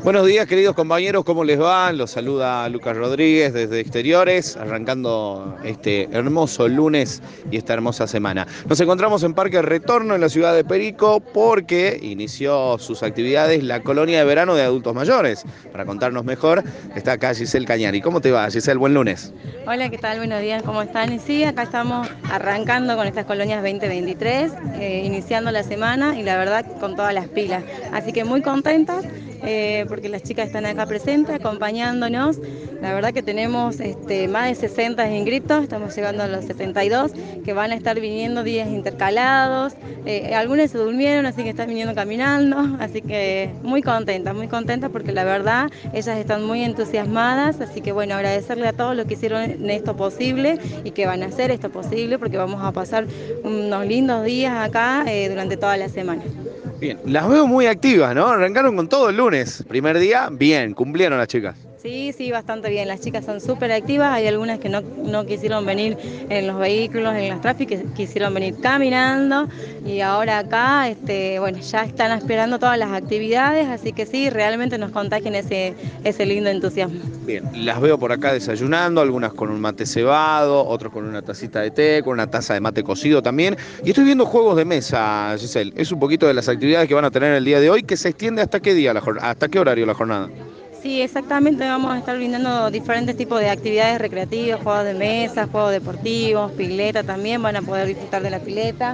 Buenos días, queridos compañeros, ¿cómo les va? Los saluda Lucas Rodríguez desde Exteriores, arrancando este hermoso lunes y esta hermosa semana. Nos encontramos en Parque Retorno, en la ciudad de Perico, porque inició sus actividades la colonia de verano de adultos mayores. Para contarnos mejor, está acá Giselle Cañari. ¿Cómo te va, Giselle? Buen lunes. Hola, ¿qué tal? Buenos días, ¿cómo están? Y sí, acá estamos arrancando con estas colonias 2023, iniciando la semana y la verdad con todas las pilas. Así que muy contentas porque las chicas están acá presentes, acompañándonos. La verdad que tenemos más de 60 inscritos, estamos llegando a los 72, que van a estar viniendo días intercalados. Algunas se durmieron, así que están viniendo caminando. Así que muy contentas porque la verdad ellas están muy entusiasmadas. Así que bueno, agradecerle a todos los que hicieron esto posible y que van a hacer esto posible porque vamos a pasar unos lindos días acá durante toda la semana. Bien, las veo muy activas, ¿no? Arrancaron con todo el lunes. Primer día, bien, cumplieron las chicas. Sí, bastante bien. Las chicas son súper activas. Hay algunas que no quisieron venir en los vehículos, en las tráficas, quisieron venir caminando. Y ahora acá, bueno, ya están esperando todas las actividades. Así que sí, realmente nos contagian ese lindo entusiasmo. Bien, las veo por acá desayunando, algunas con un mate cebado, otros con una tacita de té, con una taza de mate cocido también. Y estoy viendo juegos de mesa, Giselle. Es un poquito de las actividades que van a tener el día de hoy, que se extiende hasta qué día, hasta qué horario la jornada. Sí, exactamente, vamos a estar brindando diferentes tipos de actividades recreativas, juegos de mesa, juegos deportivos, pileta también, van a poder disfrutar de la pileta.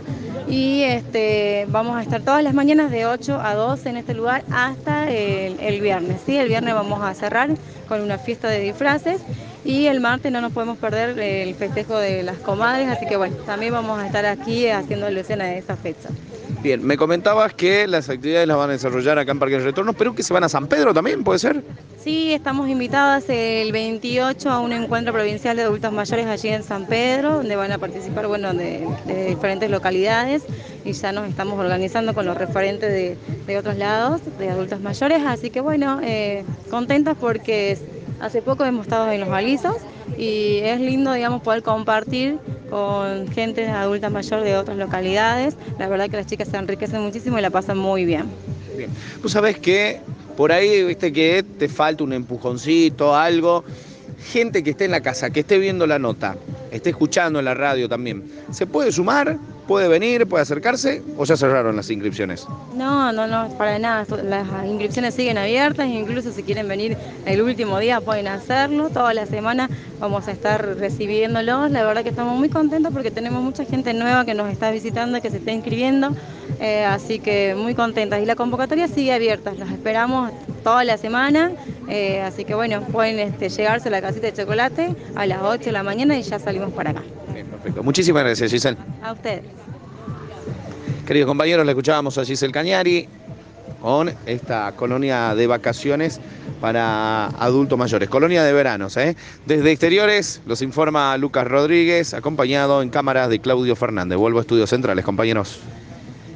Y vamos a estar todas las mañanas de 8 a 12 en este lugar hasta el viernes. ¿Sí? El viernes vamos a cerrar con una fiesta de disfraces y el martes no nos podemos perder el festejo de las comadres, así que bueno, también vamos a estar aquí haciendo alusión a esa fecha. Bien, me comentabas que las actividades las van a desarrollar acá en Parque del Retorno, pero que se van a San Pedro también, ¿puede ser? Sí, estamos invitadas el 28 a un encuentro provincial de adultos mayores allí en San Pedro, donde van a participar de diferentes localidades y ya nos estamos organizando con los referentes de otros lados, de adultos mayores, así que bueno, contentas porque hace poco hemos estado en Los Alisos y es lindo, digamos, poder compartir con gente adulta mayor de otras localidades. La verdad que las chicas se enriquecen muchísimo y la pasan muy bien. Bien. Tú sabés que por ahí, viste que te falta un empujoncito, algo. Gente que esté en la casa, que esté viendo la nota, esté escuchando en la radio también, ¿se puede sumar? ¿Puede venir? ¿Puede acercarse? ¿O ya cerraron las inscripciones? No, para nada. Las inscripciones siguen abiertas, incluso si quieren venir el último día pueden hacerlo. Toda la semana vamos a estar recibiéndolos. La verdad que estamos muy contentos porque tenemos mucha gente nueva que nos está visitando, que se está inscribiendo. Así que muy contentas. Y la convocatoria sigue abierta. Los esperamos toda la semana. Así que bueno, pueden llegarse a la casita de chocolate a las 8 de la mañana y ya salimos para acá. Bien, perfecto. Muchísimas gracias, Giselle. A ustedes. Queridos compañeros, le escuchábamos a Giselle Cañari con esta colonia de vacaciones para adultos mayores, colonia de veranos. Desde Exteriores los informa Lucas Rodríguez, acompañado en cámaras de Claudio Fernández. Vuelvo a Estudios Centrales, compañeros.